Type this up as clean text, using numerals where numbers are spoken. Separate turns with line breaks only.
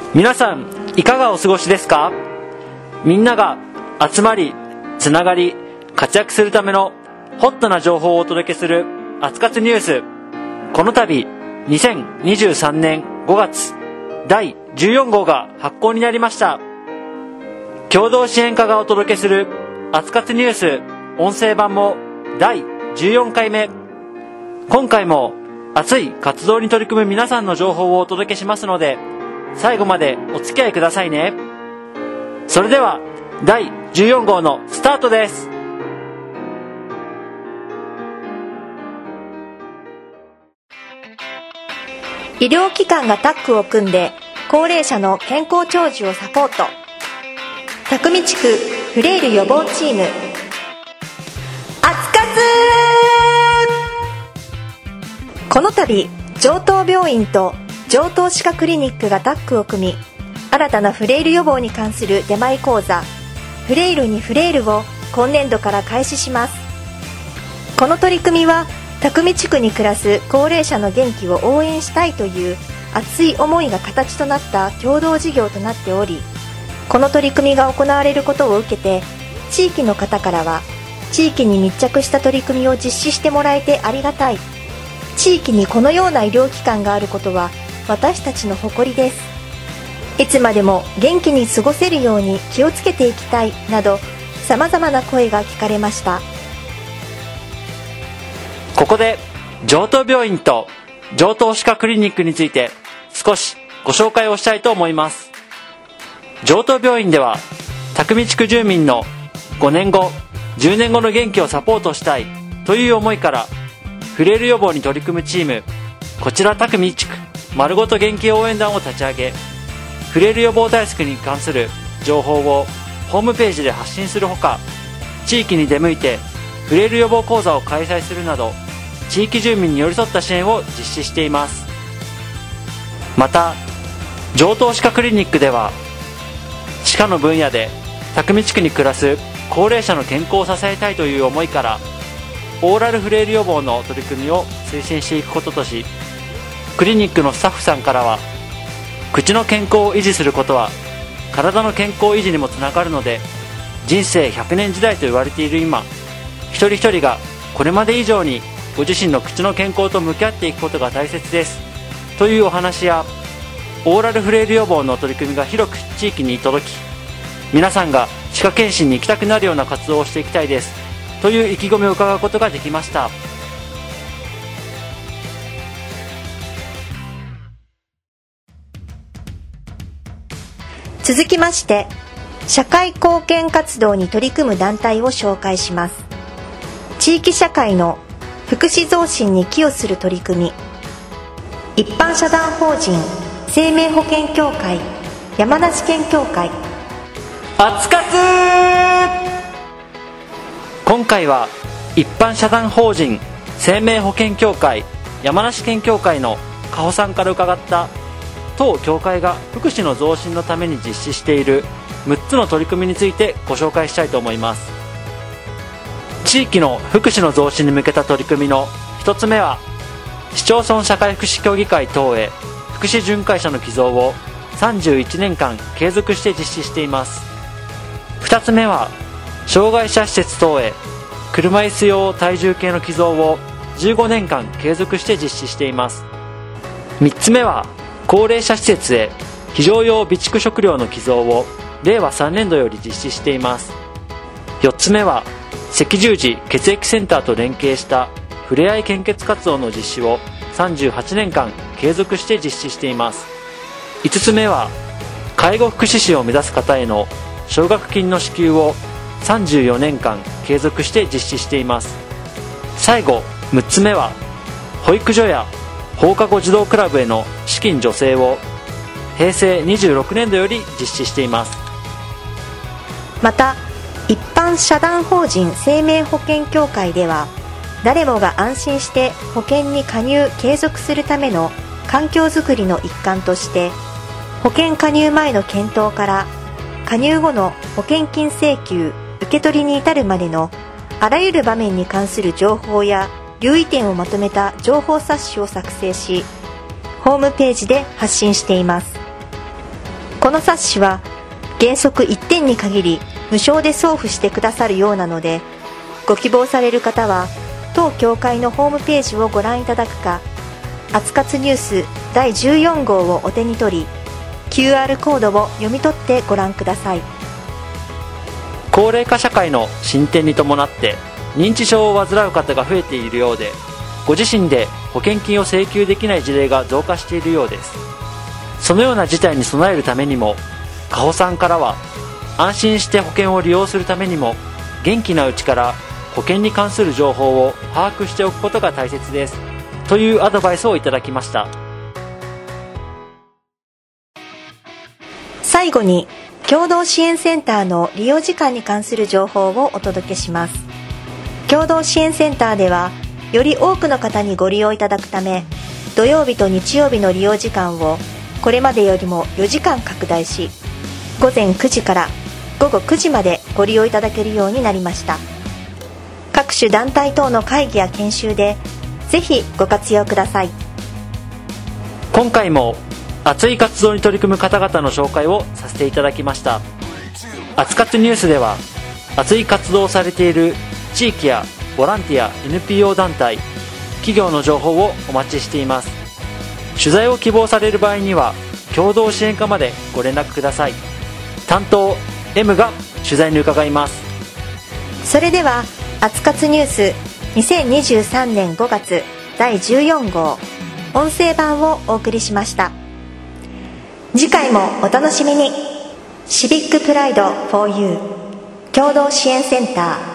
皆さんいかがお過ごしですか？みんなが集まり、つながり、活躍するためのホットな情報をお届けするあつかつニュース。この度2023年5月第14号が発行になりました。共同支援課がお届けするあつかつニュース音声版も第14回目。今回も熱い活動に取り組む皆さんの情報をお届けしますので、最後までお付き合いくださいね。それでは第14号のスタートです。
医療機関がタッグを組んで高齢者の健康長寿をサポート。匠地区フレイル予防チームあつかつ。この度城東病院と城東歯科クリニックがタッグを組み、新たなフレイル予防に関する出前講座フレイルにフレイルを今年度から開始します。この取り組みは匠地区に暮らす高齢者の元気を応援したいという熱い思いが形となった共同事業となっており、この取り組みが行われることを受けて、地域の方からは地域に密着した取り組みを実施してもらえてありがたい、地域にこのような医療機関があることは私たちの誇りです、いつまでも元気に過ごせるように気をつけていきたいなど、さまざまな声が聞かれました。
ここで城東病院と城東歯科クリニックについて少しご紹介をしたいと思います。城東病院では匠地区住民の5年後10年後の元気をサポートしたいという思いからフレイル予防に取り組むチーム、こちら匠地区丸ごと元気応援団を立ち上げ、フレイル予防対策に関する情報をホームページで発信するほか、地域に出向いてフレイル予防講座を開催するなど、地域住民に寄り添った支援を実施しています。また城東歯科クリニックでは、歯科の分野で匠地区に暮らす高齢者の健康を支えたいという思いから、オーラルフレイル予防の取り組みを推進していくこととし、クリニックのスタッフさんからは、口の健康を維持することは体の健康維持にもつながるので、人生100年時代と言われている今、一人一人がこれまで以上にご自身の口の健康と向き合っていくことが大切ですというお話や、オーラルフレイル予防の取り組みが広く地域に届き、皆さんが歯科検診に行きたくなるような活動をしていきたいですという意気込みを伺うことができました。
続きまして、社会貢献活動に取り組む団体を紹介します。地域社会の福祉増進に寄与する取り組み、一般社団法人生命保険協会山梨県協会
あつかつ。今回は一般社団法人生命保険協会山梨県協会の加穂さんから伺った、当協会が福祉の増進のために実施している6つの取り組みについてご紹介したいと思います。地域の福祉の増進に向けた取り組みの1つ目は、市町村社会福祉協議会等へ福祉巡回者の寄贈を31年間継続して実施しています。2つ目は、障害者施設等へ車椅子用体重計の寄贈を15年間継続して実施しています。3つ目は、高齢者施設へ非常用備蓄食料の寄贈を令和3年度より実施しています。4つ目は、赤十字血液センターと連携したふれあい献血活動の実施を38年間継続して実施しています。5つ目は、介護福祉士を目指す方への奨学金の支給を34年間継続して実施しています。最後6つ目は、保育所や放課後児童クラブへの資金助成を平成26年度より実施しています。
また、一般社団法人生命保険協会では、誰もが安心して保険に加入継続するための環境づくりの一環として、保険加入前の検討から加入後の保険金請求受け取りに至るまでのあらゆる場面に関する情報や留意点をまとめた情報冊子を作成し、ホームページで発信しています。 この冊子は原則1点に限り無償で送付してくださるようなので、ご希望される方は当協会のホームページをご覧いただくか、あつかつニュース第14号をお手に取り、 QR コードを読み取ってご覧ください。
高齢化社会の進展に伴って認知症を患う方が増えているようで、ご自身で保険金を請求できない事例が増加しているようです。そのような事態に備えるためにも、かほさんからは安心して保険を利用するためにも、元気なうちから保険に関する情報を把握しておくことが大切ですというアドバイスをいただきました。
最後に共同支援センターの利用時間に関する情報をお届けします。共同支援センターではより多くの方にご利用いただくため、土曜日と日曜日の利用時間をこれまでよりも4時間拡大し、午前9時から午後9時までご利用いただけるようになりました。各種団体等の会議や研修でぜひご活用ください。
今回も熱い活動に取り組む方々の紹介をさせていただきました。あつかつニュースでは熱い活動をされている地域やボランティア NPO 団体、企業の情報をお待ちしています。取材を希望される場合には共同支援課までご連絡ください。担当 M が取材に伺います。
それではあつかつニュース2023年5月第14号音声版をお送りしました。次回もお楽しみに。シビックプライド 4U 共同支援センター